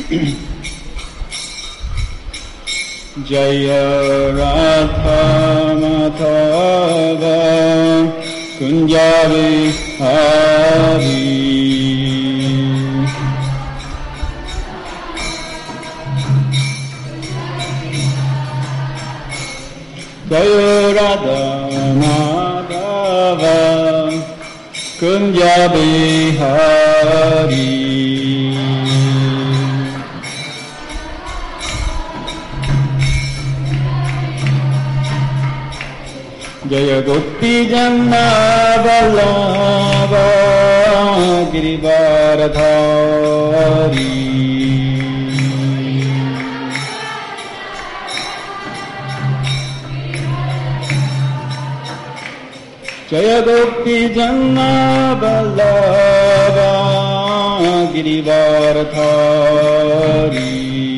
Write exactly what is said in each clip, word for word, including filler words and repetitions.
Jaya Radha Madhava Kunja Vihari Jaya Radha Madhava Kunja Vihari Jaya Gopi Janna Vallabha Girivaradhari Jaya Gopi Janna Vallabha Girivaradhari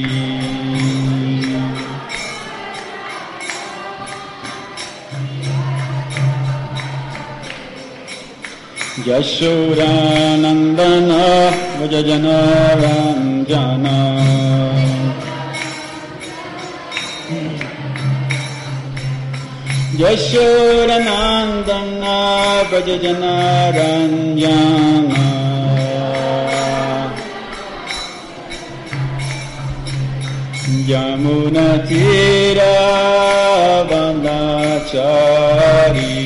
Yashodanandana Vajajana Ranjana Yashodanandana Vajajana Ranjana Yamuna Tira Vandachari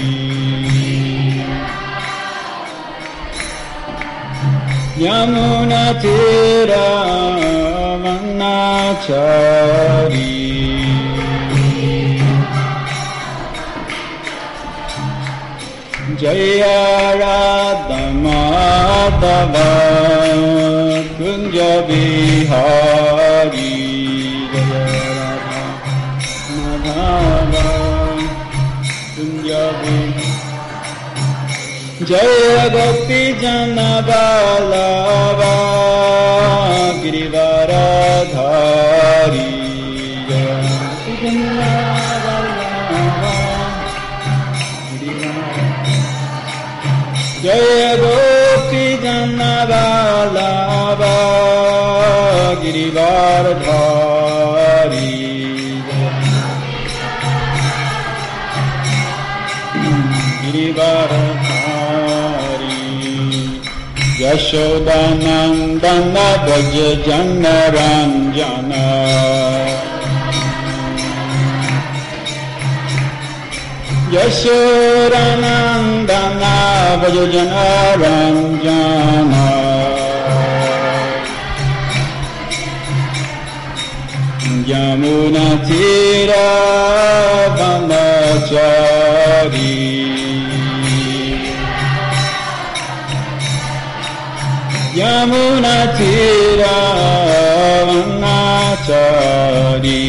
Yamuna Tira Vandachari Jaya Radha Madhava Kunja Vihari Jaya Radha Madhava Kunja Vihari Jaya Gopi Janna Vallabha Girivaradhari Jaya Gopi Janna Vallabha Jaya Gopi Janna Vallabha Girivaradhari Girivaradhari Yashodanandana Vajajana Ranjana Yashodanandana Vajajana Ranjana Yamuna Tira Vandachari Yamuna Tira Vandachari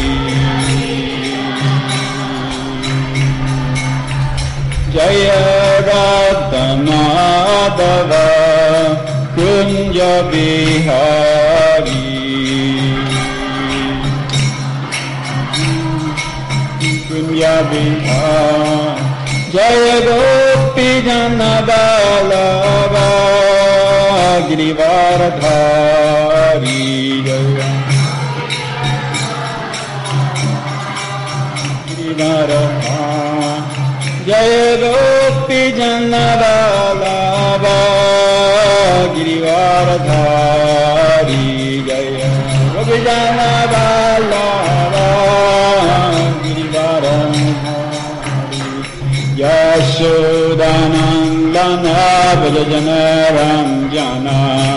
Jaya Radha Madhava Kunja Vihari Kunja Vihari Jaya Gopi Janna Vallabha Girivaradhari Jaya Girivaradhari Jaya Gopi Janna Vallabha Girivaradhari Jaya Gopi Janna Vallabha Girivaradhari Yashodanandana Vajajana Ranjana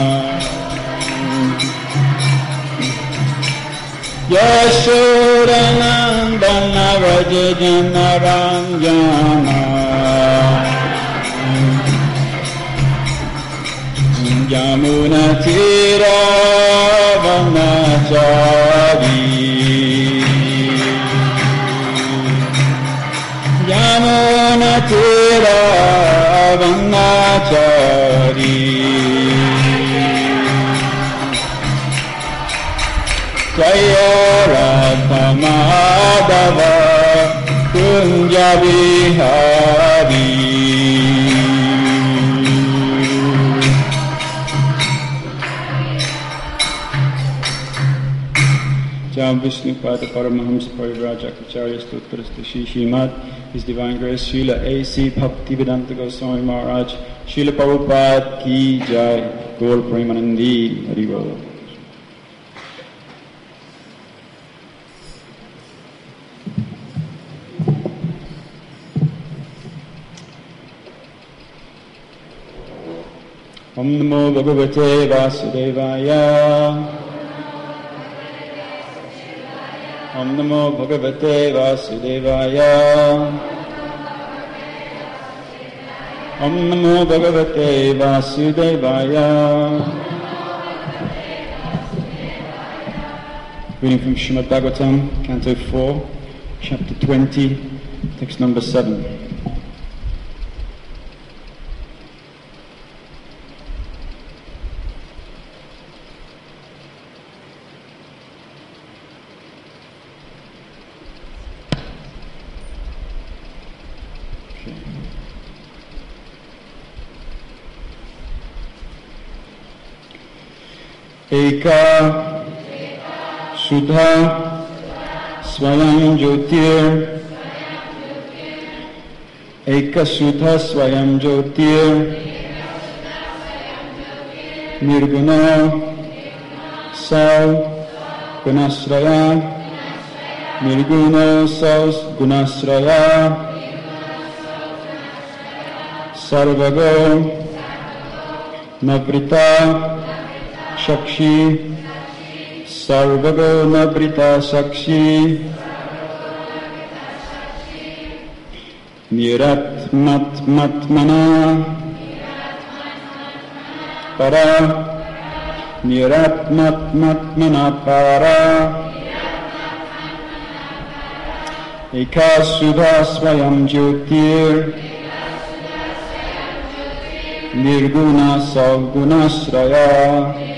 Yashodanandana Vajajana Ranjana Yamuna Tira Vandachari Yamuna Tira Vandachari Jaya Radha Madhava Kunja Vihari Ram Vishnupada Paramahamsa Parivrajakacarya Stottarasta Shri Srimad, His Divine Grace Srila A C Bhaktivedanta Goswami Maharaj, Srila Prabhupada Ki Jai, Gaur Premanandi, Hari Bol. Om Namo Bhagavate Vasudevaya. Om Namo Bhagavate Vasudevaya. Om Namo Bhagavate Vasudevaya. Reading from Srimad Bhagavatam, Canto four, Chapter twenty, text number seven. Eka Sudha Swayam Jyotir Eka Sudha Swayam Jyotir Nirguna Sau Gunasraya Nirguna Saus Gunasraya Sarvago Navrita Shakshi Sarvago Navrita Shakshi Nirat Mat Matmana Para Nirat Mat Matmana Para Eka Sudha Swayam Jyotir Nirguna Savgunasraya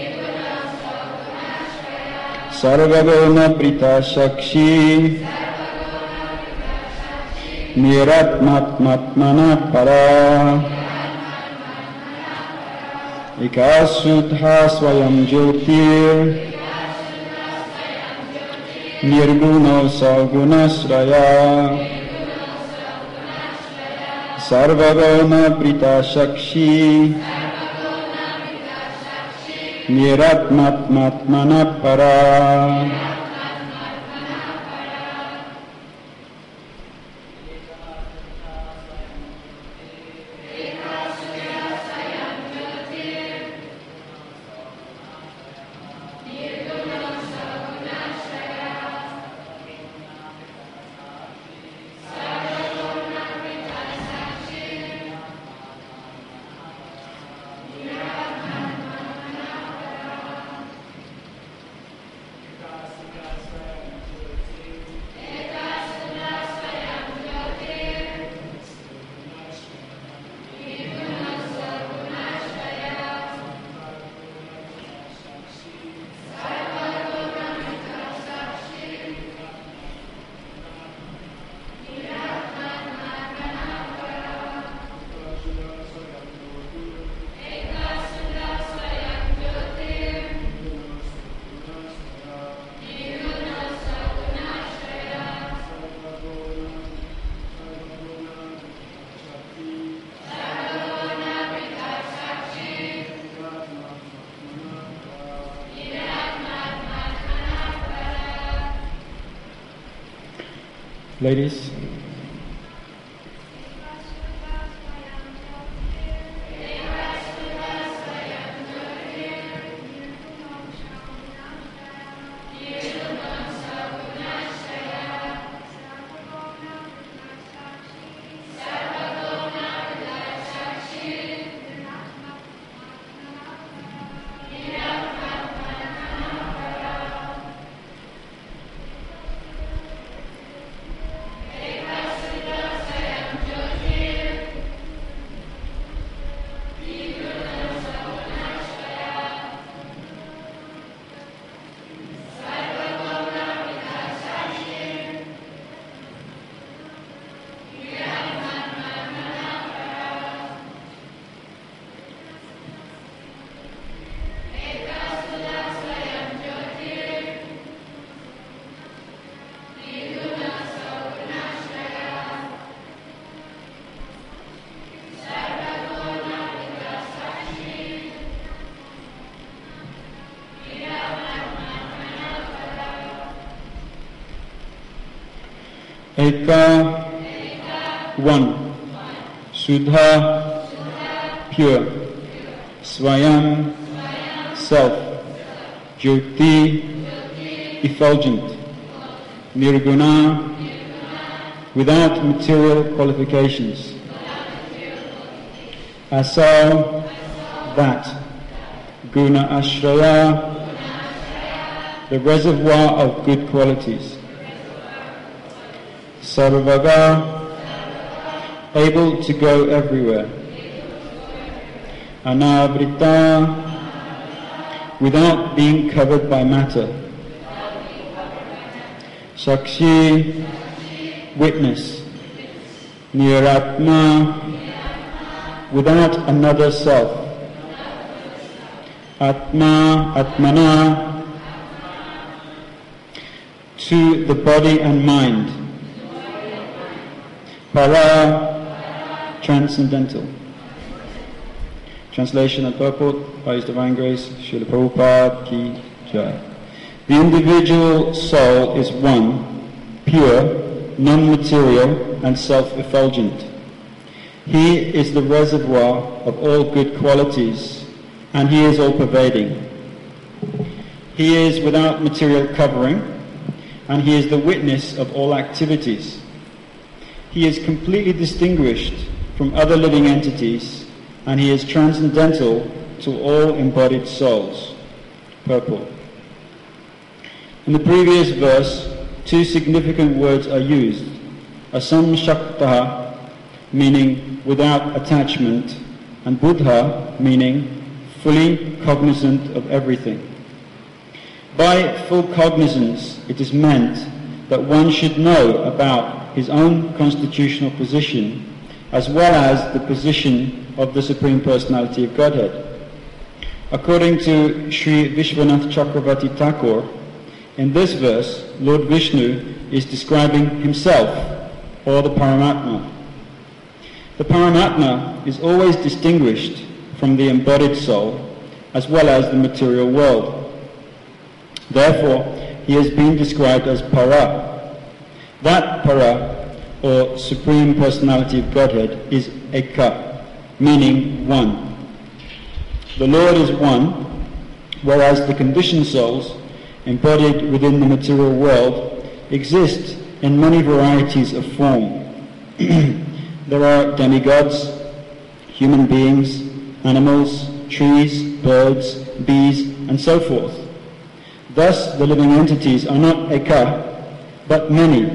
Sarvagona Prita Shakshi Niratmat Matmana Para Ekasudha Swayam Jyotir Nirguna Savgunasraya Sarvagona Prita Shakshi Niratmat Matmana Para. Ladies. Eka Eka, one. Sudha, pure. Swayam, self. Jyoti, effulgent. Nirguna, without material qualifications. Asau, that. Guna Ashraya, the reservoir of good qualities. Sarvaga, able to go everywhere. Anavrita, without being covered by matter. Sakshi, witness. Niratma, without another self. Atma, Atmana, to the body and mind. Para, transcendental. Translation and purport by His Divine Grace, Srila Prabhupada Ki Jai. The individual soul is one, pure, non-material and self-effulgent. He is the reservoir of all good qualities, and He is all-pervading. He is without material covering, and He is the witness of all activities. He is completely distinguished from other living entities, and He is transcendental to all embodied souls. Purport. In the previous verse, two significant words are used. Asamshaktaha, meaning without attachment, and Buddha, meaning fully cognizant of everything. By full cognizance, it is meant that one should know about his own constitutional position, as well as the position of the Supreme Personality of Godhead. According to Sri Vishwanath Chakravarti Thakur, in this verse, Lord Vishnu is describing himself, or the Paramatma. The Paramatma is always distinguished from the embodied soul, as well as the material world. Therefore, he has been described as Para. That Para, or Supreme Personality of Godhead, is Eka, meaning one. The Lord is one, whereas the conditioned souls, embodied within the material world, exist in many varieties of form. There are demigods, human beings, animals, trees, birds, bees, and so forth. Thus, the living entities are not Eka, but many.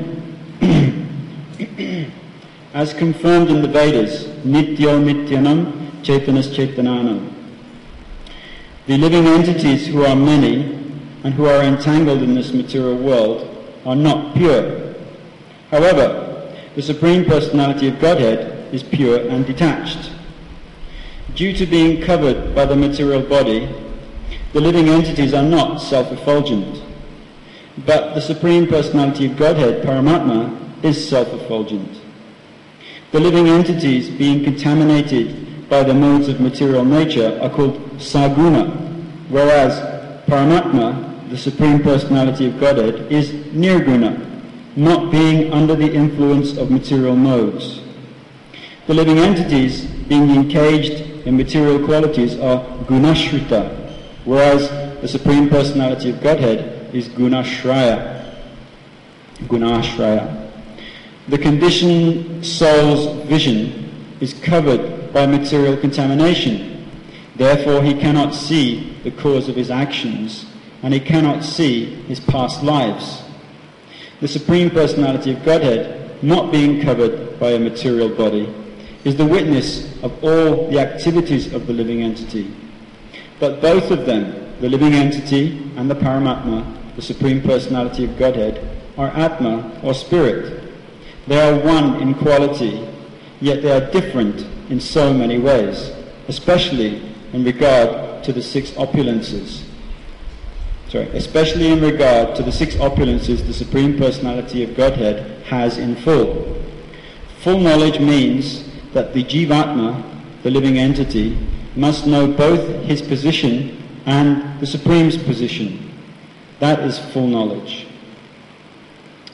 As confirmed in the Vedas, Nityo Nityanam, Chaitanas Chaitananam. The living entities who are many and who are entangled in this material world are not pure. However, the Supreme Personality of Godhead is pure and detached. Due to being covered by the material body, the living entities are not self-effulgent. But the Supreme Personality of Godhead, Paramatma, is self-effulgent. The living entities being contaminated by the modes of material nature are called Saguna, whereas Paramatma, the Supreme Personality of Godhead, is Nirguna, not being under the influence of material modes. The living entities being encaged in material qualities are Gunashrita, whereas the Supreme Personality of Godhead is Gunashraya. Gunashraya. The conditioned soul's vision is covered by material contamination. Therefore, he cannot see the cause of his actions, and he cannot see his past lives. The Supreme Personality of Godhead, not being covered by a material body, is the witness of all the activities of the living entity. But both of them, the living entity and the Paramatma, the Supreme Personality of Godhead, are Atma, or spirit. They are one in quality, yet they are different in so many ways, especially in regard to the six opulences. Sorry, especially in regard to the six opulences the Supreme Personality of Godhead has in full. Full knowledge means that the Jivatma, the living entity, must know both his position and the Supreme's position. That is full knowledge.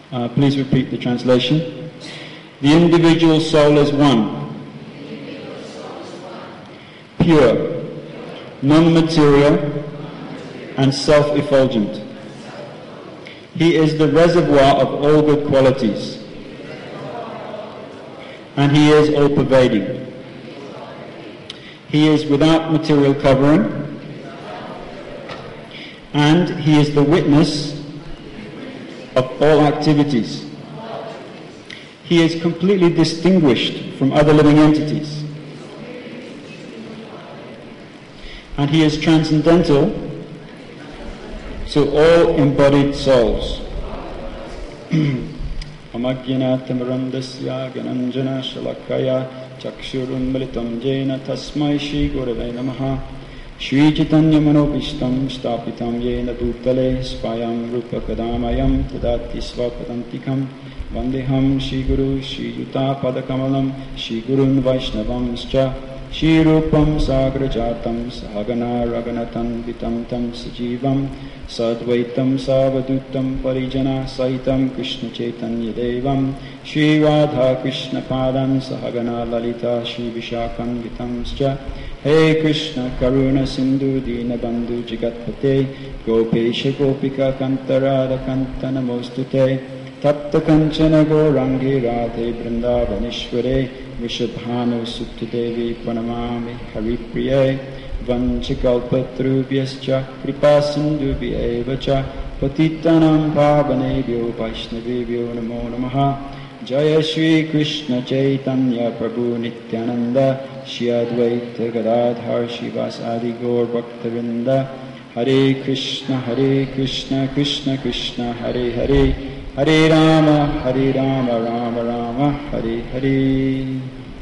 Uh, please repeat the translation. The individual soul is one, pure, non-material, and self-effulgent. He is the reservoir of all good qualities, and he is all-pervading. He is without material covering, and he is the witness of all activities. He is completely distinguished from other living entities, and he is transcendental to all embodied souls. Amagyana tamarandasya gananjana shalakaya chakshurunmalitam jena tasmai shri gurave namaha Shri Chaitanya Manobishtam Stapitam Yena Bhutale Spayam Rupa Kadamayam Tadati Svapadantikam Vandeham Shri Guru Shri Yuta Padakamalam Shri Gurun Vaishnavamscha Shri Rupam Sagrajatam Sahagana Raganatan Vitam Tam Sajivam Sadvaitam Savadutam Parijana Saitam Krishna Chaitanya Devam Shri Radha Krishna Padam Sahagana Lalita Shri Vishakam Vitamscha Hey Krishna Karuna Sindhu Dina Bandhu Jagatpate Gopesha Gopika Kantarada Kanta Namostute Tapta Kanchana Gorangi Radhe Vrindavanishware Vishabhanu Suktadevi Pranamami Haripriye Vanchakalpatrubhyascha Kripa Sindhubhyevacha Patitanam Pavanebhyo Vaishnavebhyo Namo Namaha Jaya Shri Krishna Chaitanya Prabhu Nityananda Shri Advaita Gadadhar Shivasadi Gaur Bhaktavinda Hare Krishna Hare Krishna Krishna Krishna Hare Hare Hare Rama Hare Rama Rama Rama Hare Hare.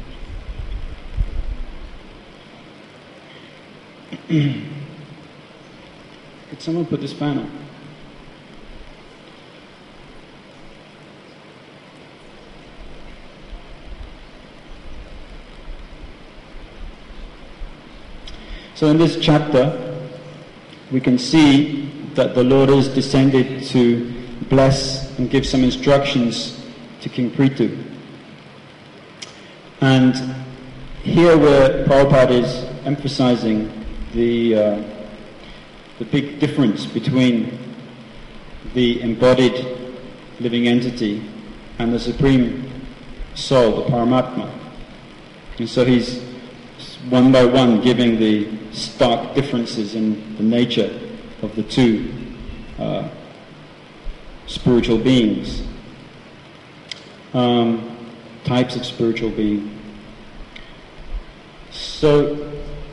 Could someone put this fan up? So in this chapter, we can see that the Lord is descended to bless and give some instructions to King Prithu. And here where Prabhupada is emphasizing the, uh, the big difference between the embodied living entity and the Supreme Soul, the Paramatma. And so he's one by one giving the stark differences in the nature of the two uh, spiritual beings, um, types of spiritual being. So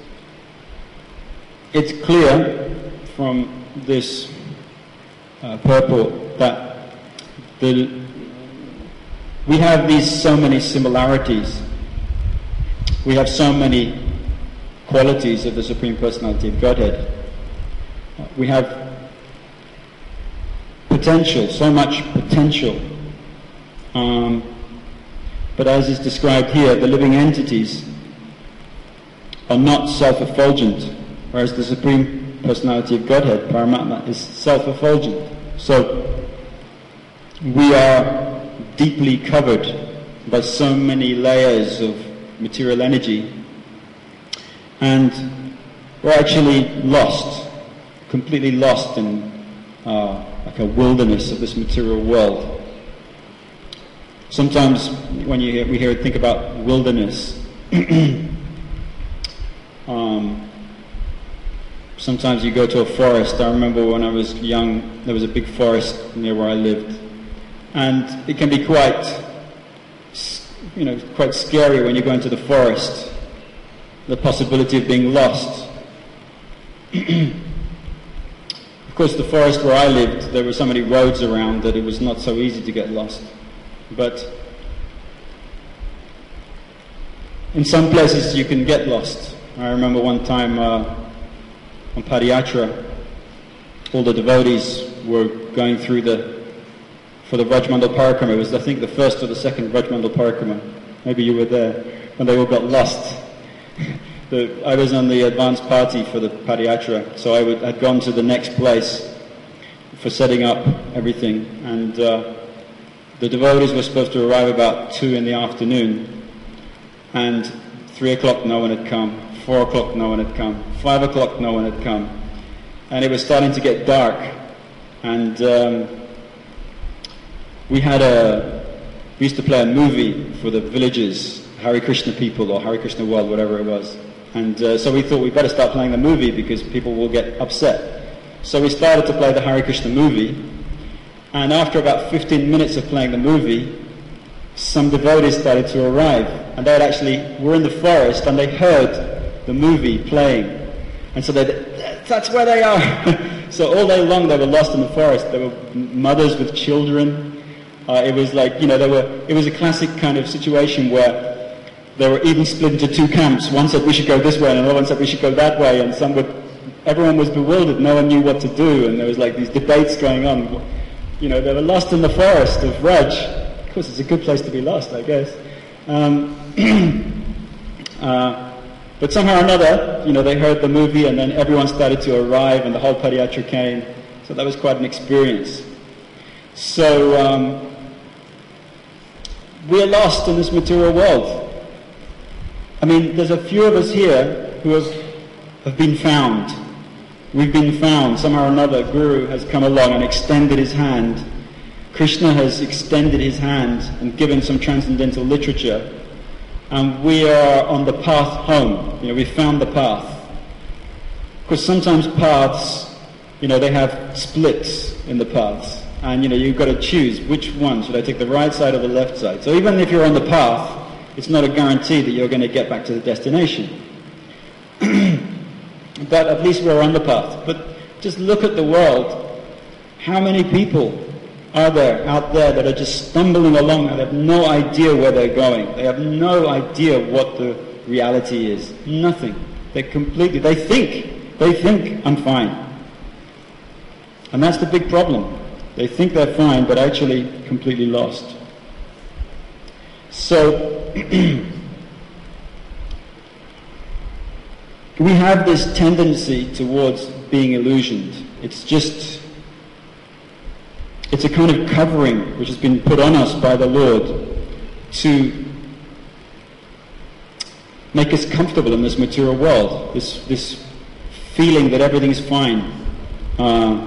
it's clear from this uh, purport that the, we have these so many similarities. We have so many qualities of the Supreme Personality of Godhead. We have potential, so much potential. Um, but as is described here, the living entities are not self-effulgent, whereas the Supreme Personality of Godhead, Paramatma, is self-effulgent. So we are deeply covered by so many layers of material energy, and we're actually lost, completely lost in uh, like a wilderness of this material world. Sometimes when you hear, we hear think about wilderness, um, sometimes you go to a forest. I remember when I was young, there was a big forest near where I lived, and it can be quite, you know, quite scary when you go into the forest. The possibility of being lost. Of course, the forest where I lived, there were so many roads around that it was not so easy to get lost. But in some places you can get lost. I remember one time uh, on Padayatra, all the devotees were going through the, for the Vrajmandal Parikrama. It was, I think, the first or the second Vrajmandal Parikrama. Maybe you were there, when they all got lost. The, I was on the advance party for the Padayatra, so I would, I'd gone to the next place for setting up everything, and uh, the devotees were supposed to arrive about two in the afternoon, and three o'clock no one had come, four o'clock no one had come, five o'clock no one had come, and it was starting to get dark, and um, we had a, we used to play a movie for the villages, Hare Krishna people or Hare Krishna world, whatever it was, and uh, so we thought we better start playing the movie because people will get upset. So we started to play the Hare Krishna movie, and after about fifteen minutes of playing the movie, some devotees started to arrive, and they had actually were in the forest and they heard the movie playing, and so they that's where they are. So all day long they were lost in the forest. There were mothers with children. Uh, it was like, you know, there were. It was a classic kind of situation where they were even split into two camps. One said we should go this way, and another one said we should go that way, and some would. Everyone was bewildered. No one knew what to do, and there was like these debates going on. You know, they were lost in the forest of Raj. Of course, it's a good place to be lost, I guess. Um, uh, but somehow or another, you know, they heard the movie, and then everyone started to arrive, and the whole Padayatra came. So that was quite an experience. So um, we are lost in this material world. I mean, there's a few of us here who have, have been found. We've been found. Somehow or another, Guru has come along and extended his hand. Krishna has extended his hand and given some transcendental literature. And we are on the path home. You know, we found the path. Because sometimes paths, you know, they have splits in the paths. And, you know, you've got to choose which one. Should I take the right side or the left side? So even if you're on the path, it's not a guarantee that you're going to get back to the destination. But at least we're on the path. But just look at the world. How many people are there out there that are just stumbling along and have no idea where they're going? They have no idea what the reality is. Nothing. They completely, they think, they think, I'm fine. And that's the big problem. They think they're fine, but actually completely lost. So, we have this tendency towards being illusioned. It's just, it's a kind of covering which has been put on us by the Lord to make us comfortable in this material world, this, this feeling that everything's fine. Uh,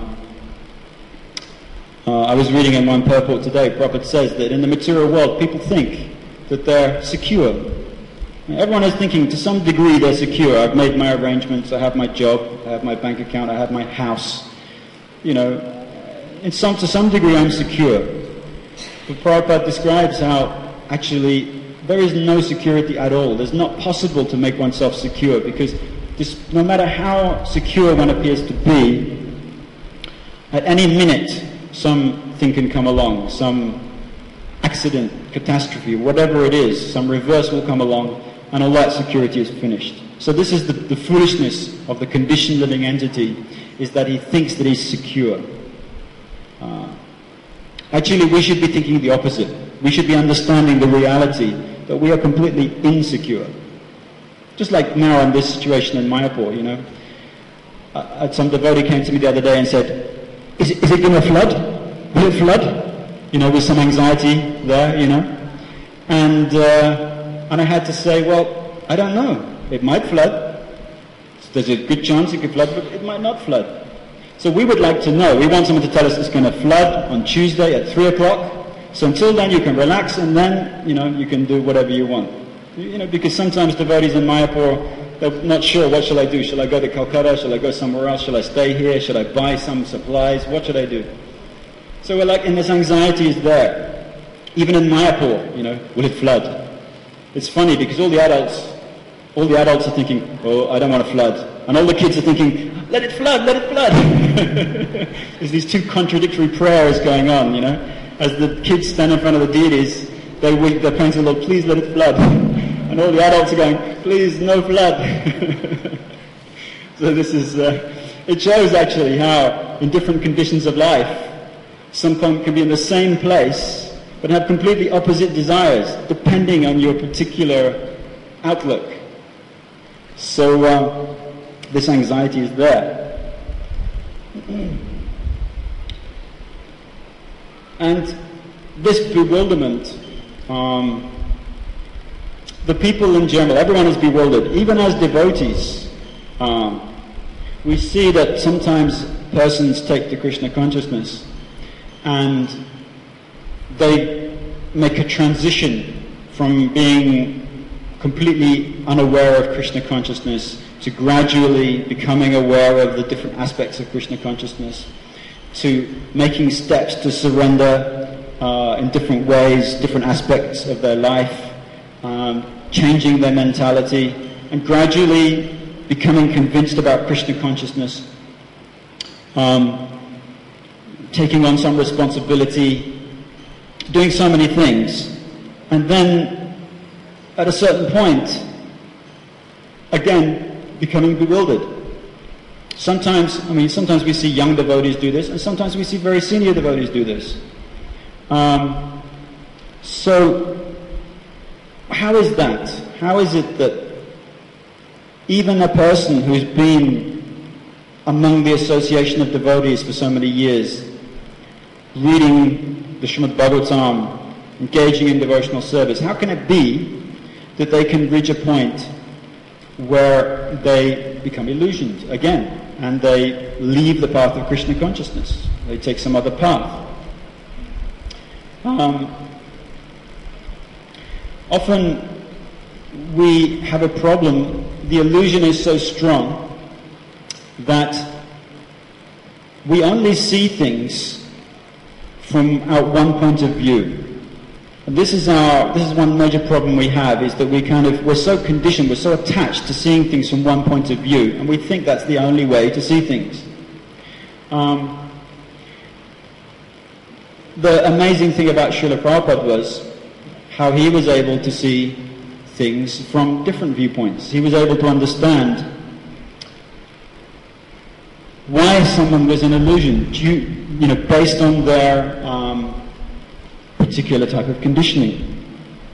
uh, I was reading in one purport today, Prabhupada says that in the material world people think that they're secure. Everyone is thinking to some degree they're secure. I've made my arrangements, I have my job, I have my bank account, I have my house. You know, in some, to some degree I'm secure. But Prabhupada describes how actually there is no security at all. It's not possible to make oneself secure because this, no matter how secure one appears to be, at any minute something can come along, some accident, catastrophe, whatever it is, some reverse will come along, and all that security is finished. So this is the, the foolishness of the conditioned living entity, is that he thinks that he's secure. Uh, actually, we should be thinking the opposite. We should be understanding the reality that we are completely insecure. Just like now in this situation in Mayapur, you know. Uh, some devotee came to me the other day and said, is it, is it going to flood? Will it flood? You know, with some anxiety there, you know. And... Uh, And I had to say, well, I don't know. It might flood. There's a good chance it could flood, but it might not flood. So we would like to know. We want someone to tell us it's going to flood on Tuesday at three o'clock. So until then you can relax, and then, you know, you can do whatever you want. You know, because sometimes devotees in Mayapur, they're not sure, what shall I do? Shall I go to Calcutta? Shall I go somewhere else? Shall I stay here? Shall I buy some supplies? What should I do? So we're like, and this anxiety is there. Even in Mayapur, you know, will it flood? It's funny because all the adults, all the adults are thinking, oh, I don't want to flood. And all the kids are thinking, let it flood, let it flood. There's these two contradictory prayers going on, you know. As the kids stand in front of the deities, they weep, they're praying to the Lord, please let it flood. And all the adults are going, please, no flood. So this is, uh, it shows actually how in different conditions of life, someone can be in the same place but have completely opposite desires, depending on your particular outlook. So uh, this anxiety is there. And this bewilderment, um, the people in general, everyone is bewildered, even as devotees. Um, we see that sometimes persons take to Krishna consciousness and they make a transition from being completely unaware of Krishna consciousness to gradually becoming aware of the different aspects of Krishna consciousness, to making steps to surrender uh, in different ways, different aspects of their life, um, changing their mentality, and gradually becoming convinced about Krishna consciousness, um, taking on some responsibility, doing so many things, and then at a certain point, again, becoming bewildered. Sometimes, I mean, sometimes we see young devotees do this, and sometimes we see very senior devotees do this. Um, so, how is that? How is it that even a person who's been among the association of devotees for so many years, reading the Srimad Bhagavatam, engaging in devotional service, how can it be that they can reach a point where they become illusioned again and they leave the path of Krishna consciousness? They take some other path. Um, often we have a problem. The illusion is so strong that we only see things from our one point of view. And this is our this is one major problem we have, is that we kind of we're so conditioned, we're so attached to seeing things from one point of view, and we think that's the only way to see things. Um, the amazing thing about Srila Prabhupada was how he was able to see things from different viewpoints. He was able to understand why someone was an illusion, due, you know, based on their um, particular type of conditioning.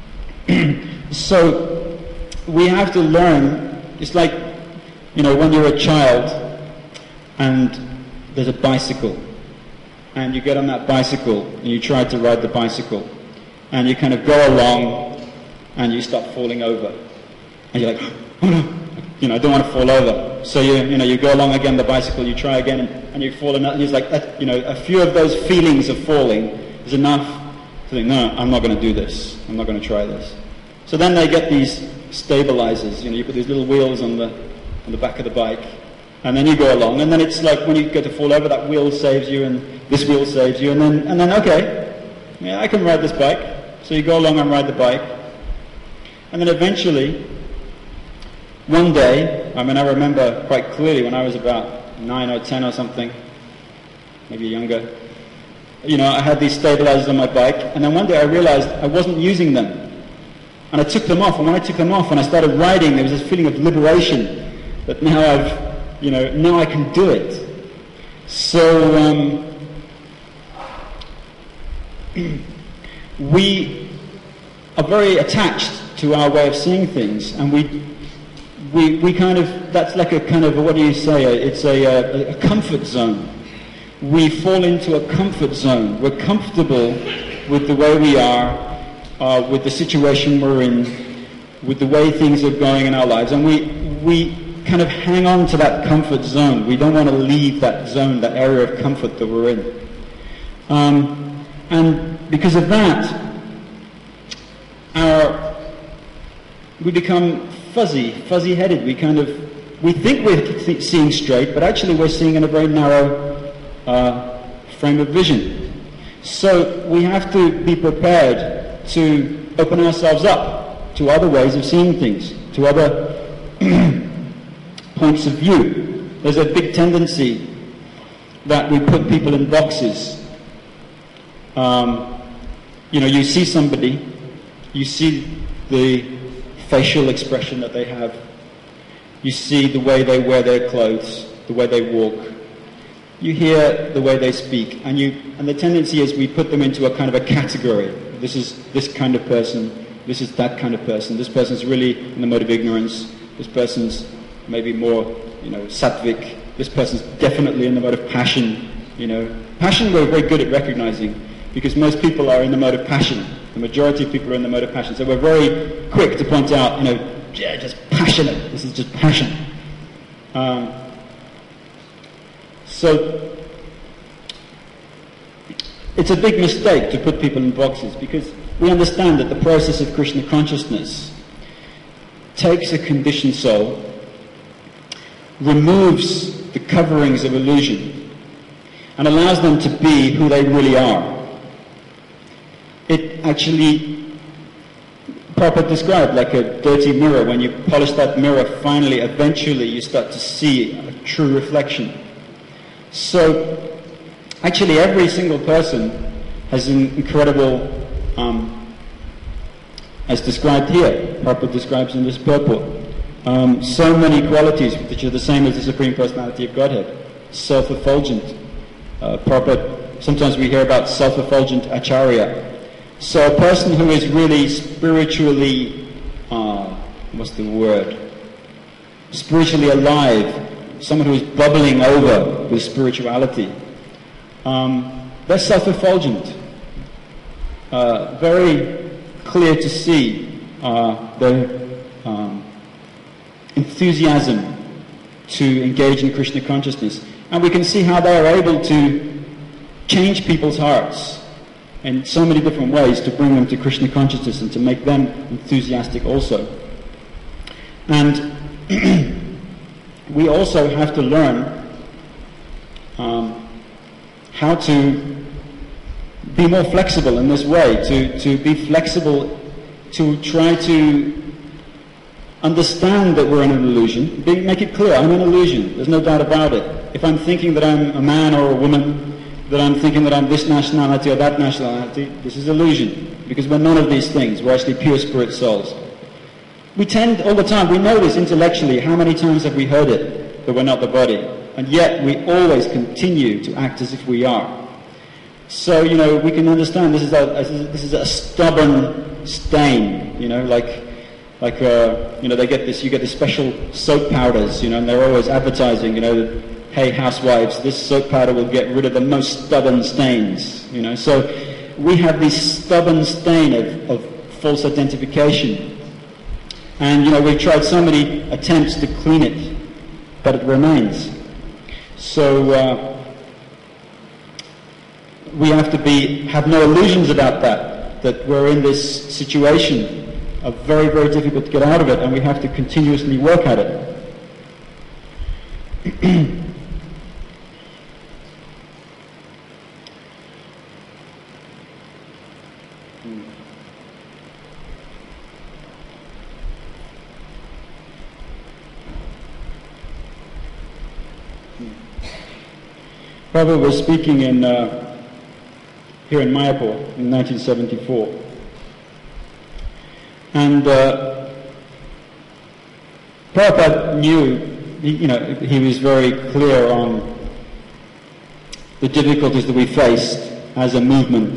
So we have to learn. It's like, you know, when you're a child and there's a bicycle, and you get on that bicycle and you try to ride the bicycle, and you kind of go along and you start falling over, and you're like, oh no, you know, I don't want to fall over. So you, you know, you go along again the bicycle, you try again, and, and you fall, and it's like that, you know, a few of those feelings of falling is enough to think, no, I'm not going to do this. I'm not going to try this. So then they get these stabilizers. You know, you put these little wheels on the on the back of the bike, and then you go along, and then it's like when you get to fall over, that wheel saves you, and this wheel saves you, and then and then okay, yeah, I can ride this bike. So you go along and ride the bike, and then eventually, one day, I mean, I remember quite clearly when I was about nine or ten or something, maybe younger. You know, I had these stabilizers on my bike, and then one day I realized I wasn't using them. And I took them off, and when I took them off and I started riding, there was this feeling of liberation, that now I've, you know, now I can do it. So, um, we are very attached to our way of seeing things, and we, we, we kind of, that's like a kind of, what do you say, it's a, a, a comfort zone. We fall into a comfort zone. We're comfortable with the way we are, uh, with the situation we're in, with the way things are going in our lives, and we we kind of hang on to that comfort zone. We don't want to leave that zone, that area of comfort that we're in. Um, and because of that, our we become fuzzy, fuzzy-headed. We kind of we think we're th- seeing straight, but actually we're seeing in a very narrow Uh, frame of vision. So we have to be prepared to open ourselves up to other ways of seeing things, to other points of view. There's a big tendency that we put people in boxes. Um, you know, you see somebody, you see the facial expression that they have, you see the way they wear their clothes, the way they walk, you hear the way they speak, and you and the tendency is we put them into a kind of a category. This is this kind of person, this is that kind of person, this person's really in the mode of ignorance, this person's maybe more, you know, sattvic, this person's definitely in the mode of passion, you know. Passion we're very good at recognizing. because most people are in the mode of passion. The majority of people are in the mode of passion. So we're very quick to point out, you know, yeah, just passionate. This is just passion. Um, so it's a big mistake to put people in boxes, because we understand that the process of Krishna consciousness takes a conditioned soul, removes the coverings of illusion, and allows them to be who they really are. It actually, Prabhupada described like a dirty mirror. When you polish that mirror, finally, eventually, you start to see a true reflection. So, actually, every single person has an incredible, um, as described here, Prabhupada describes in this purport, um, so many qualities which are the same as the Supreme Personality of Godhead. Self-effulgent. Uh, Prabhupada, sometimes we hear about self-effulgent acharya. So a person who is really spiritually, uh, what's the word? Spiritually alive, someone who is bubbling over with spirituality. Um, they're self-effulgent. Uh, very clear to see uh, their um, enthusiasm to engage in Krishna consciousness. And we can see how they are able to change people's hearts in so many different ways to bring them to Krishna consciousness and to make them enthusiastic also. And we also have to learn um, how to be more flexible in this way, to, to be flexible, to try to understand that we're in an illusion, be, make it clear, I'm an illusion, there's no doubt about it. If I'm thinking that I'm a man or a woman, that I'm thinking that I'm this nationality or that nationality, this is illusion, because we're none of these things. We're actually pure spirit souls. We tend all the time, we know this intellectually, how many times have we heard it, that we're not the body, and yet we always continue to act as if we are. So, you know, we can understand this is a, this is a stubborn stain, you know, like, like uh, you know, they get this, you get the special soap powders, you know, and they're always advertising, you know, that, hey, housewives, this soap powder will get rid of the most stubborn stains, you know. So we have this stubborn stain of, of false identification. And, you know, we've tried so many attempts to clean it, but it remains. So uh, we have to be, have no illusions about that, that we're in this situation of very, very difficult to get out of it, and we have to continuously work at it. Prabhupada was speaking in, uh, here in Mayapur in nineteen seventy-four. And uh, Prabhupada knew, he, you know, he was very clear on the difficulties that we faced as a movement.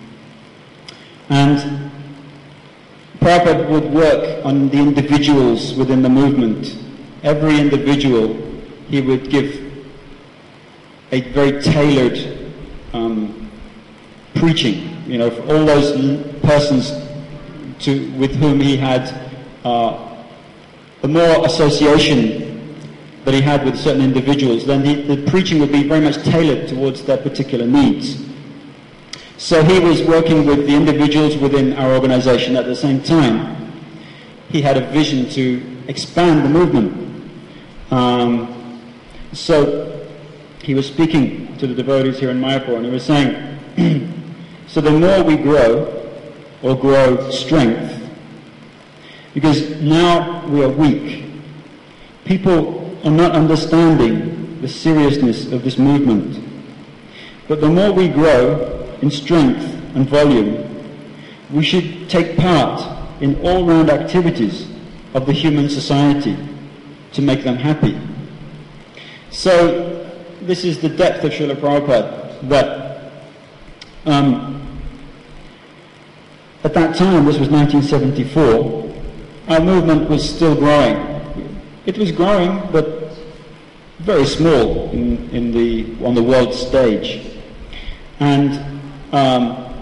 And Prabhupada would work on the individuals within the movement. Every individual, he would give a very tailored um, preaching, you know, for all those persons to, with whom he had uh, the more association that he had with certain individuals, then he, the preaching would be very much tailored towards their particular needs. So he was working with the individuals within our organization. At the same time, he had a vision to expand the movement. Um, so he was speaking to the devotees here in Mayapur, and he was saying, so the more we grow, or grow strength, because now we are weak, people are not understanding the seriousness of this movement. But the more we grow in strength and volume, we should take part in all-round activities of the human society to make them happy. So this is the depth of Srila Prabhupada, that um, at that time, this was nineteen seventy-four, our movement was still growing. It was growing, but very small in, in the, on the world stage. And um,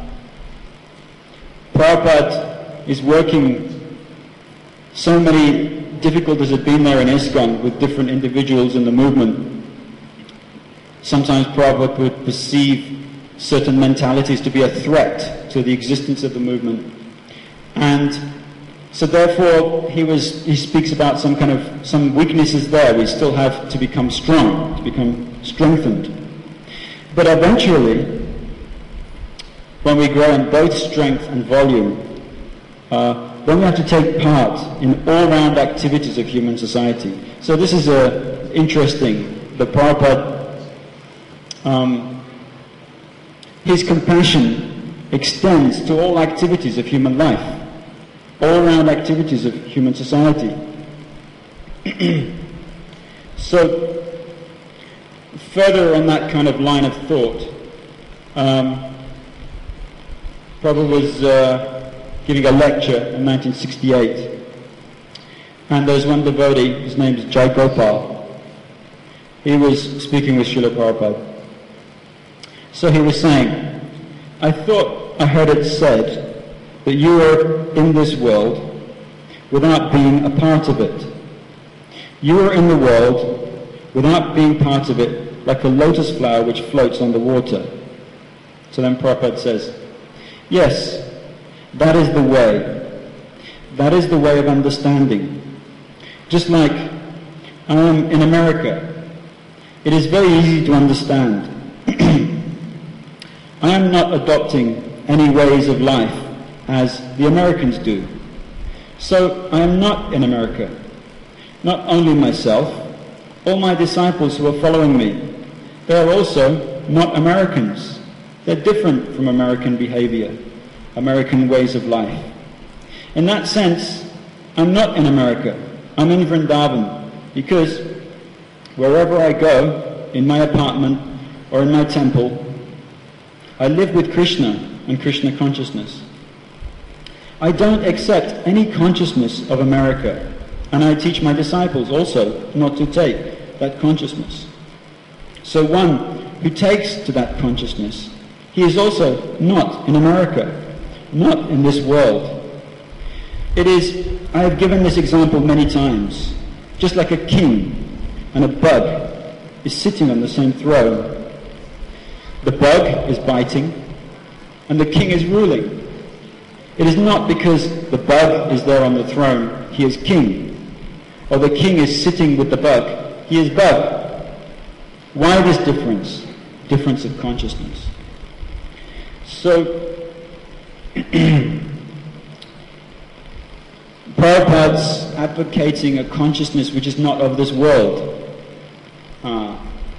Prabhupada is working, so many difficulties have been there in ISKCON with different individuals in the movement. Sometimes Prabhupada would perceive certain mentalities to be a threat to the existence of the movement. And so therefore he was he speaks about some kind of some weaknesses there. We still have to become strong, to become strengthened. But eventually, when we grow in both strength and volume, uh, then we have to take part in all-round activities of human society. So this is uh, interesting. The Prabhupada, um, his compassion extends to all activities of human life, all-round activities of human society. So, further on that kind of line of thought, um, Prabhupada was uh, giving a lecture in nineteen sixty-eight, and there was one devotee, his name is Jai Gopal. He was speaking with Srila Prabhupada. So he was saying, I thought I heard it said that you are in this world without being a part of it. You are in the world without being part of it, like a lotus flower which floats on the water. So then Prabhupada says, yes, that is the way. That is the way of understanding. Just like um, in America, it is very easy to understand. I am not adopting any ways of life as the Americans do. So I am not in America. Not only myself, all my disciples who are following me, they are also not Americans. They're different from American behavior, American ways of life. In that sense, I'm not in America. I'm in Vrindavan, because wherever I go, in my apartment or in my temple, I live with Krishna and Krishna consciousness. I don't accept any consciousness of America, and I teach my disciples also not to take that consciousness. So one who takes to that consciousness, he is also not in America, not in this world. It is, I have given this example many times, just like a king and a bug is sitting on the same throne. The bug is biting and the king is ruling. It is not because the bug is there on the throne, he is king, or the king is sitting with the bug, he is bug. Why this difference? Difference of consciousness. So, Prabhupada's advocating a consciousness which is not of this world. Uh,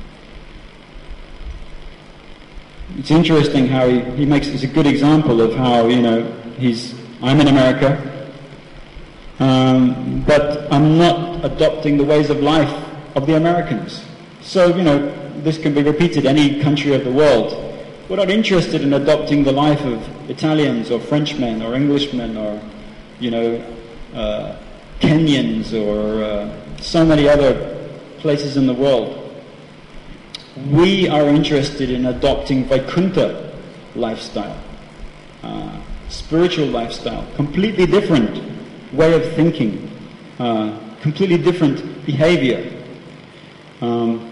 it's interesting how he, he makes this a good example of how, you know, he's, I'm in America, um, but I'm not adopting the ways of life of the Americans. So, you know, this can be repeated any country of the world. We're not interested in adopting the life of Italians or Frenchmen or Englishmen or, you know, uh, Kenyans or uh, so many other places in the world. We are interested in adopting Vaikuntha lifestyle, uh, spiritual lifestyle, completely different way of thinking, uh, completely different behavior. Um,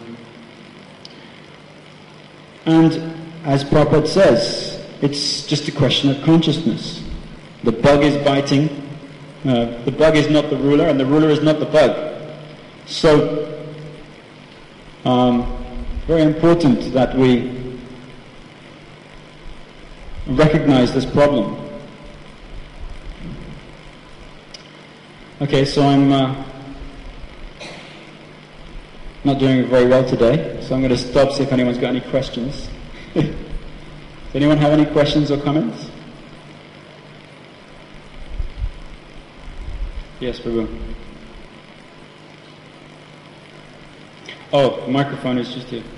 and as Prabhupada says, it's just a question of consciousness. The bug is biting, uh, the bug is not the ruler, and the ruler is not the bug. So, um, very important that we recognize this problem. Okay, so I'm uh, not doing very well today, so I'm going to stop, see if anyone's got any questions. Does anyone have any questions or comments? Yes, Prabhu. Oh, the microphone is just here.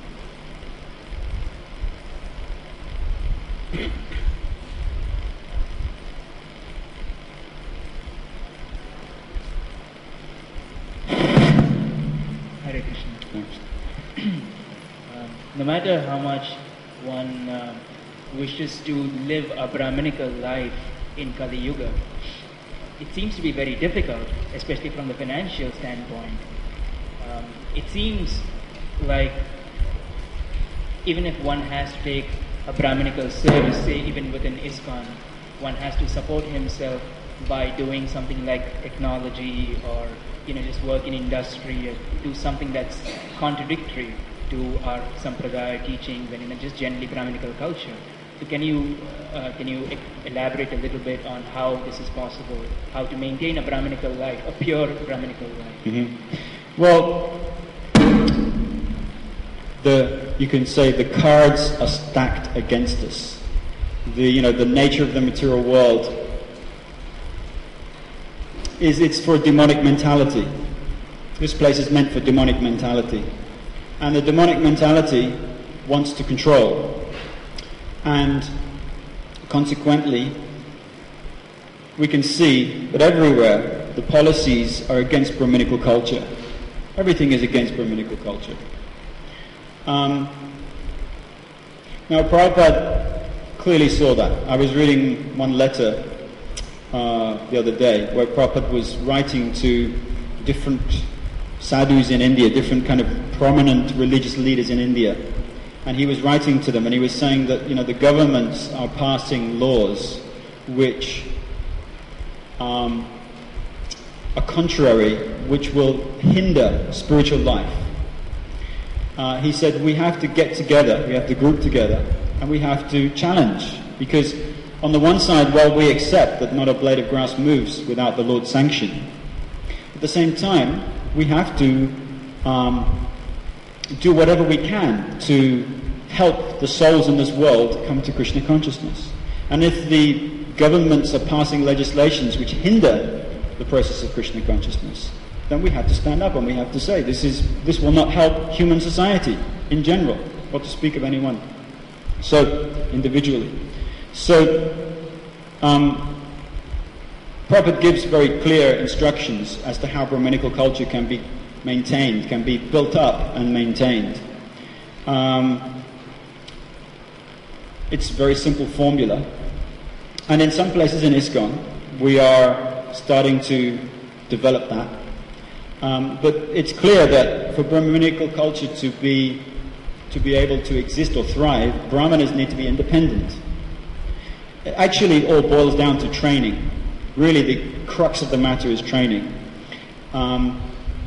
Hare Krishna. uh, no matter how much one uh, wishes to live a Brahminical life, in Kali Yuga. It seems to be very difficult, especially from the financial standpoint. Um, it seems like even if one has to take a Brahminical service, say even within ISKCON, one has to support himself by doing something like technology or you know just work in industry or do something that's contradictory to our sampradaya teachings and you know just generally Brahminical culture. So can you uh, can you e- elaborate a little bit on how this is possible, how to maintain a Brahminical life, a pure Brahminical life? Mm-hmm. Well, the you can say the cards are stacked against us. The you know the nature of the material world is it's for demonic mentality. This place is meant for demonic mentality, and the demonic mentality wants to control. And consequently, we can see that everywhere the policies are against Brahminical culture. Everything is against Brahminical culture. Um, now, Prabhupada clearly saw that. I was reading one letter uh, the other day where Prabhupada was writing to different sadhus in India, different kind of prominent religious leaders in India. And he was writing to them and he was saying that, you know, the governments are passing laws which um, are contrary, which will hinder spiritual life. Uh, he said we have to get together, we have to group together, and we have to challenge. Because on the one side, while we accept that not a blade of grass moves without the Lord's sanction, at the same time, we have to um, do whatever we can to help the souls in this world come to Krishna consciousness. And if the governments are passing legislations which hinder the process of Krishna consciousness, then we have to stand up and we have to say this is this will not help human society in general, not to speak of anyone. So, individually. So, um, Prabhupada gives very clear instructions as to how Brahminical culture can be maintained, can be built up and maintained. Um, it's a very simple formula. And in some places in ISKCON, we are starting to develop that. Um, but it's clear that for Brahminical culture to be to be able to exist or thrive, Brahmanas need to be independent. It actually all boils down to training. Really, the crux of the matter is training. Um,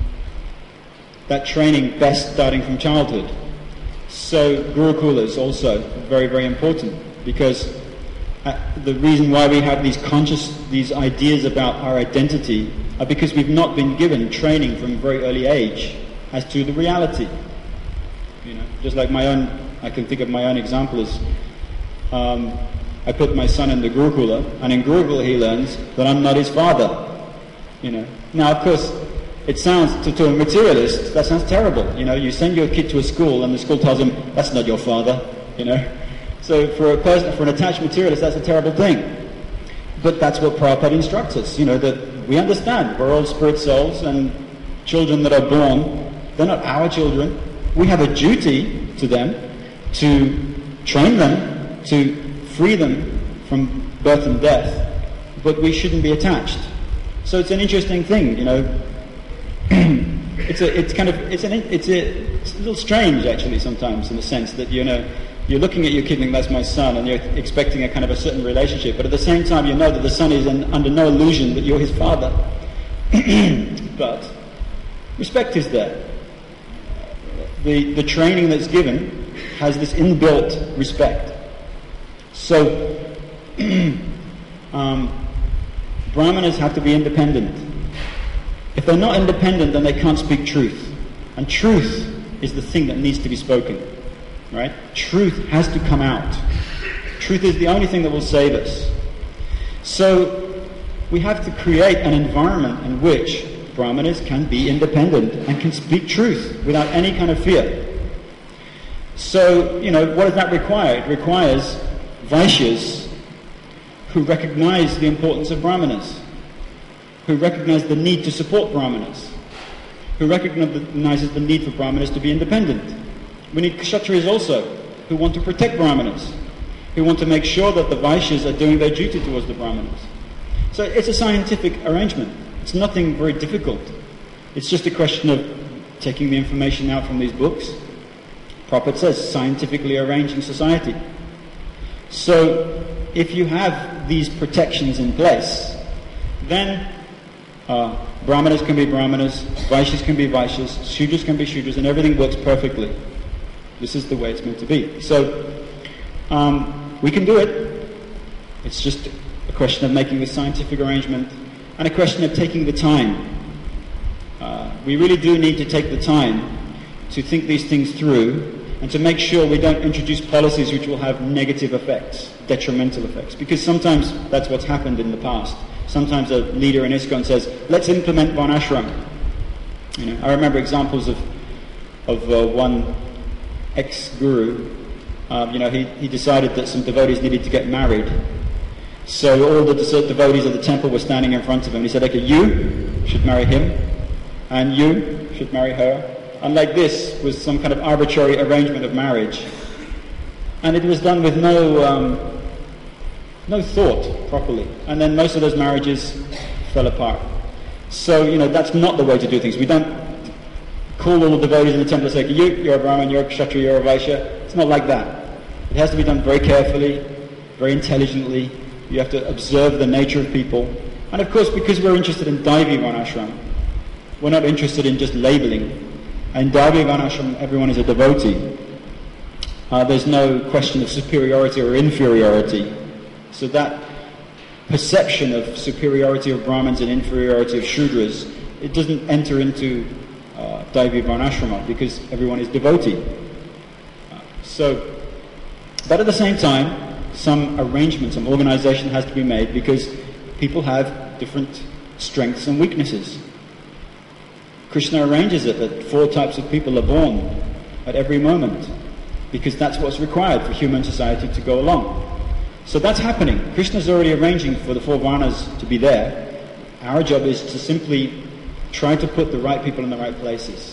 that training best starting from childhood. So Gurukula is also very, very important, because uh, the reason why we have these conscious, these ideas about our identity are because we've not been given training from a very early age as to the reality. You know, just like my own, I can think of my own example as um, I put my son in the Gurukula, and in Gurukula he learns that I'm not his father. You know, now of course, it sounds, to, to a materialist, that sounds terrible. You know, you send your kid to a school and the school tells him, that's not your father, you know. So for a person, for an attached materialist, that's a terrible thing. But that's what Prabhupada instructs us, you know, that we understand we're all spirit souls, and children that are born, they're not our children. We have a duty to them to train them, to free them from birth and death, but we shouldn't be attached. So it's an interesting thing, you know. it's a, it's kind of, it's an, it's a, it's a little strange actually sometimes, in the sense that, you know, you're looking at your kid and that's my son, and you're expecting a kind of a certain relationship, but at the same time you know that the son is in, under no illusion that you're his father. But respect is there. The, the training that's given has this inbuilt respect. So, um, Brahmanas have to be independent. If they're not independent, then they can't speak truth. And truth is the thing that needs to be spoken. Right? Truth has to come out. Truth is the only thing that will save us. So, we have to create an environment in which Brahmanas can be independent and can speak truth without any kind of fear. So, you know, what does that require? It requires Vaishyas who recognize the importance of Brahmanas, who recognize the need to support Brahmanas, who recognizes the need for Brahmanas to be independent. We need Kshatriyas also, who want to protect Brahmanas. who want to make sure that the Vaishyas are doing their duty towards the Brahmanas. So it's a scientific arrangement. It's nothing very difficult. It's just a question of taking the information out from these books. Prabhupada says, scientifically arranging society. So if you have these protections in place, then uh, Brahmanas can be Brahmanas, Vaishyas can be Vaishyas, Shudras can be Shudras, and everything works perfectly. This is the way it's meant to be. So um, we can do it. It's just a question of making the scientific arrangement and a question of taking the time. Uh, we really do need to take the time to think these things through and to make sure we don't introduce policies which will have negative effects, detrimental effects. Because sometimes that's what's happened in the past. Sometimes a leader in ISKCON says, let's implement Varnashram. You know, I remember examples of of uh, one ex-guru. Um, you know, he, he decided that some devotees needed to get married. So all the devotees of the temple were standing in front of him. He said, okay, you should marry him, and you should marry her. And like this was some kind of arbitrary arrangement of marriage. And it was done with no um, no thought properly. And then most of those marriages fell apart. So, you know, that's not the way to do things. We don't call all the devotees in the temple and say, you, you're a Brahmin, you're a Kshatriya, you're a Vaishya. It's not like that. It has to be done very carefully, very intelligently. You have to observe the nature of people. And of course, because we're interested in Daivi Varnashram, we're not interested in just labeling. In Daivi Varnashram, everyone is a devotee. Uh, there's no question of superiority or inferiority. So that perception of superiority of Brahmins and inferiority of Shudras, it doesn't enter into uh, Daivi Varnashrama because everyone is devotee. Uh, so, but at the same time, some arrangement, some organization has to be made because people have different strengths and weaknesses. Krishna arranges it that four types of people are born at every moment because that's what's required for human society to go along. So that's happening. Krishna's already arranging for the four Varnas to be there. Our job is to simply try to put the right people in the right places.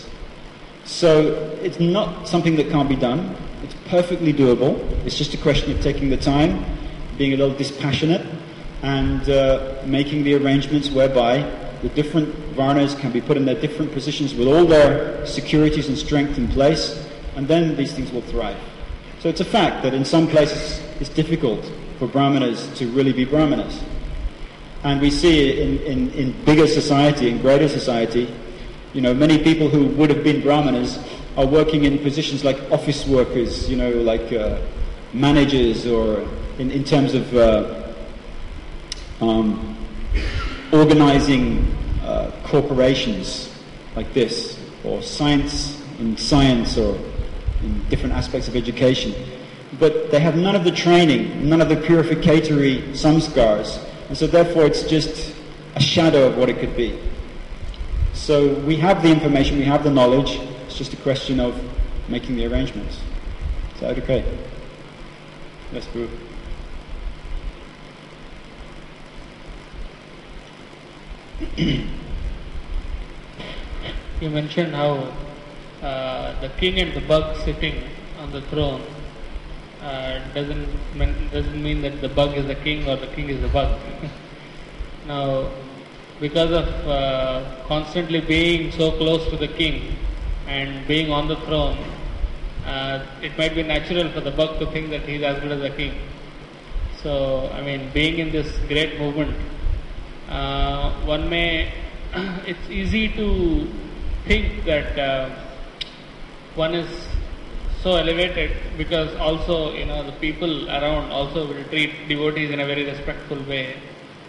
So it's not something that can't be done. It's perfectly doable. It's just a question of taking the time, being a little dispassionate, and uh, making the arrangements whereby the different Varnas can be put in their different positions with all their securities and strength in place, and then these things will thrive. So it's a fact that in some places it's difficult for Brahmanas to really be Brahmanas. And we see in, in, in bigger society, in greater society, you know, many people who would have been Brahmanas are working in positions like office workers, you know, like uh, managers, or in, in terms of uh, um, organizing uh, corporations like this, or science in science, or in different aspects of education. But they have none of the training, none of the purificatory samskars, and so therefore it's just a shadow of what it could be. So we have the information, we have the knowledge, it's just a question of making the arrangements. Is that okay? Yes, Guru. You mentioned how uh, the king and the bug sitting on the throne uh, doesn't mean, doesn't mean that the bug is the king or the king is the bug. Now, because of uh, constantly being so close to the king and being on the throne, uh, it might be natural for the bug to think that he is as good as the king. So, I mean, being in this great movement, uh, one may, it's easy to think that uh, one is so elevated because also, you know, the people around also will treat devotees in a very respectful way.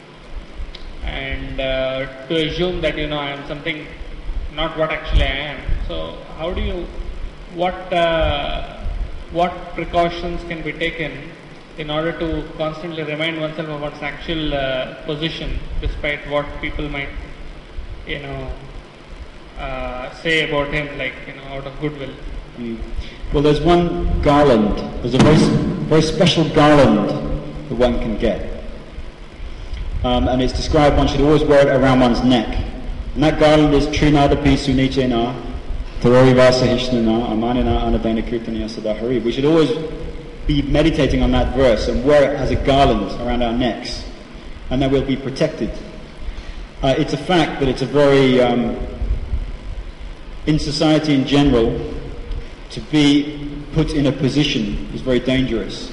And uh, to assume that, you know, I am something, not what actually I am. So how do you, what uh, what precautions can be taken in order to constantly remind oneself of one's actual uh, position, despite what people might, you know, uh, say about him, like, you know, out of goodwill? Mm. Well, there's one garland, there's a very, very special garland that one can get. Um, and it's described one should always wear it around one's neck. And that garland is Trinadapi Sunichena, Tarorivasa Hishnana, Amanina Anadana Kirtaniya Sadahari. We should always be meditating on that verse and wear it as a garland around our necks, and then we'll be protected. Uh, it's a fact that it's a very, um, in society in general, to be put in a position is very dangerous.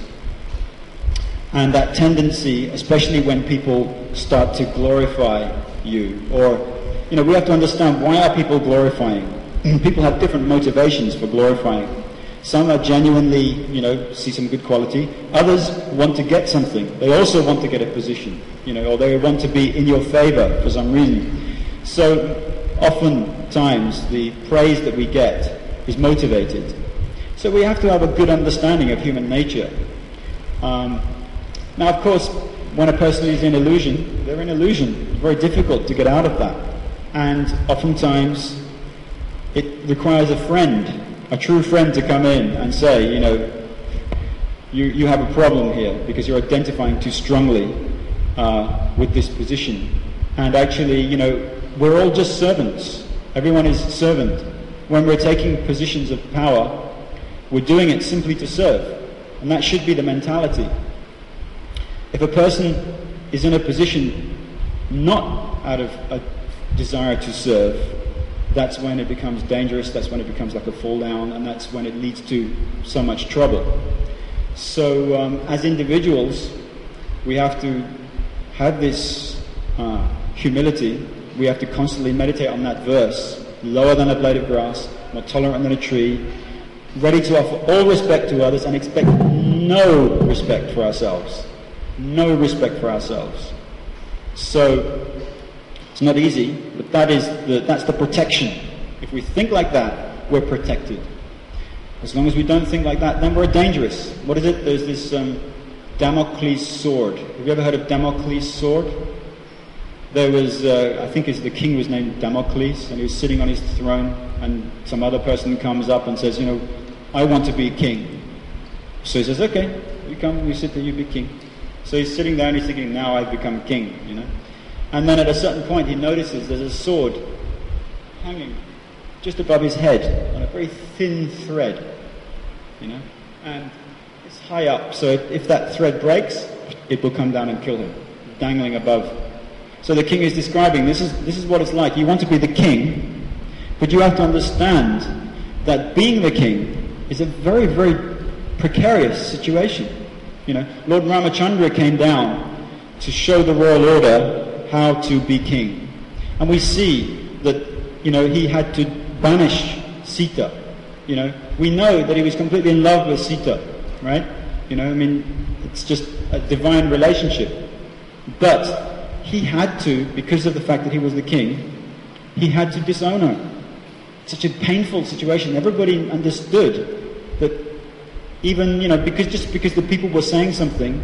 And that tendency, especially when people start to glorify you, or, you know, we have to understand, why are people glorifying? People have different motivations for glorifying. Some are genuinely, you know, see some good quality. Others want to get something. They also want to get a position, you know, or they want to be in your favor for some reason. So oftentimes the praise that we get is motivated. So we have to have a good understanding of human nature. Um, now, of course, when a person is in illusion, they're in illusion. It's very difficult to get out of that. And oftentimes it requires a friend, a true friend, to come in and say, you know, you, you have a problem here because you're identifying too strongly uh, with this position. And actually, you know, we're all just servants. Everyone is servant. When we're taking positions of power, we're doing it simply to serve. And that should be the mentality. If a person is in a position not out of a desire to serve, that's when it becomes dangerous, that's when it becomes like a fall down, and that's when it leads to so much trouble. So um, as individuals, we have to have this uh, humility. We have to constantly meditate on that verse, lower than a blade of grass, more tolerant than a tree, ready to offer all respect to others and expect no respect for ourselves. No respect for ourselves. So it's not easy, but that is the, that's the protection. If we think like that, we're protected. As long as we don't think like that, then we're dangerous. What is it? There's this um, Damocles sword. Have you ever heard of Damocles sword? There was, uh, I think it's the king was named Damocles, and he was sitting on his throne, and some other person comes up and says, you know, I want to be king. So he says, okay, you come, you sit there, you be king. So he's sitting there and he's thinking, now I've become king, you know. And then at a certain point he notices there's a sword hanging just above his head on a very thin thread, you know. And it's high up, so if, if that thread breaks, it will come down and kill him, dangling above. So the king is describing, this is, this is what it's like. You want to be the king, but you have to understand that being the king is a very, very precarious situation. You know, Lord Ramachandra came down to show the royal order how to be king. And we see that, you know, he had to banish Sita. You know, we know that he was completely in love with Sita, right? You know, I mean, it's just a divine relationship. But he had to, because of the fact that he was the king, he had to disown her. Such a painful situation. Everybody understood that even, you know, because just because the people were saying something,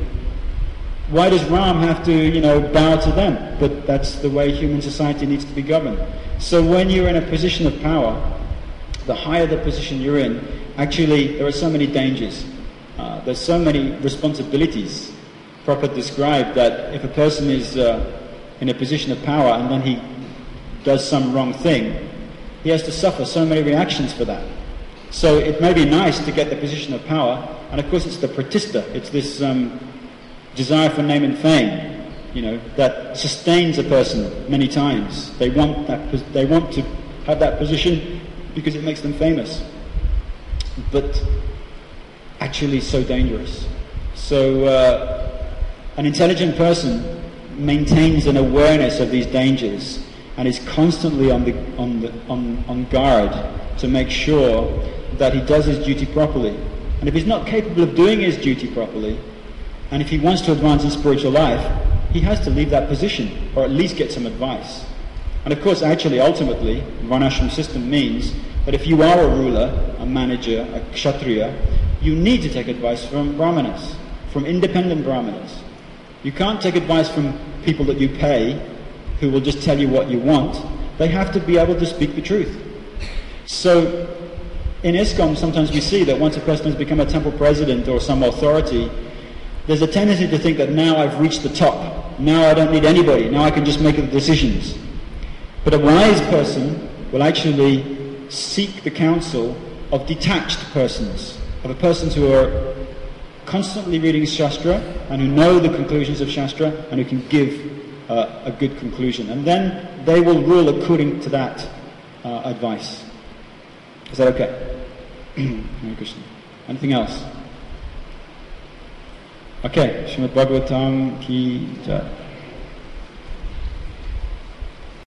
why does Ram have to, you know, bow to them? But that's the way human society needs to be governed. So when you're in a position of power, the higher the position you're in, actually there are so many dangers. Uh, there's so many responsibilities. Prabhupada described that if a person is uh, in a position of power and then he does some wrong thing, he has to suffer so many reactions for that. So it may be nice to get the position of power, and of course it's the pratista, it's this um, desire for name and fame, you know, that sustains a person many times. They want that, they want to have that position because it makes them famous. But actually so dangerous. So uh, an intelligent person maintains an awareness of these dangers and is constantly on the on the on, on guard to make sure that he does his duty properly. And if he's not capable of doing his duty properly, and if he wants to advance in spiritual life, he has to leave that position, or at least get some advice. And of course, actually, ultimately, the Varnashram system means that if you are a ruler, a manager, a kshatriya, you need to take advice from brahmanas, from independent brahmanas. You can't take advice from people that you pay, who will just tell you what you want. They have to be able to speak the truth. So, in ISKCON, sometimes we see that once a person has become a temple president or some authority, there's a tendency to think that now I've reached the top. Now I don't need anybody. Now I can just make the decisions. But a wise person will actually seek the counsel of detached persons, of persons who are constantly reading Shastra and who know the conclusions of Shastra and who can give uh, a good conclusion. And then they will rule according to that uh, advice. Is that okay? Hare Krishna. Anything else? Okay, Srimad Bhagavatam ki jai.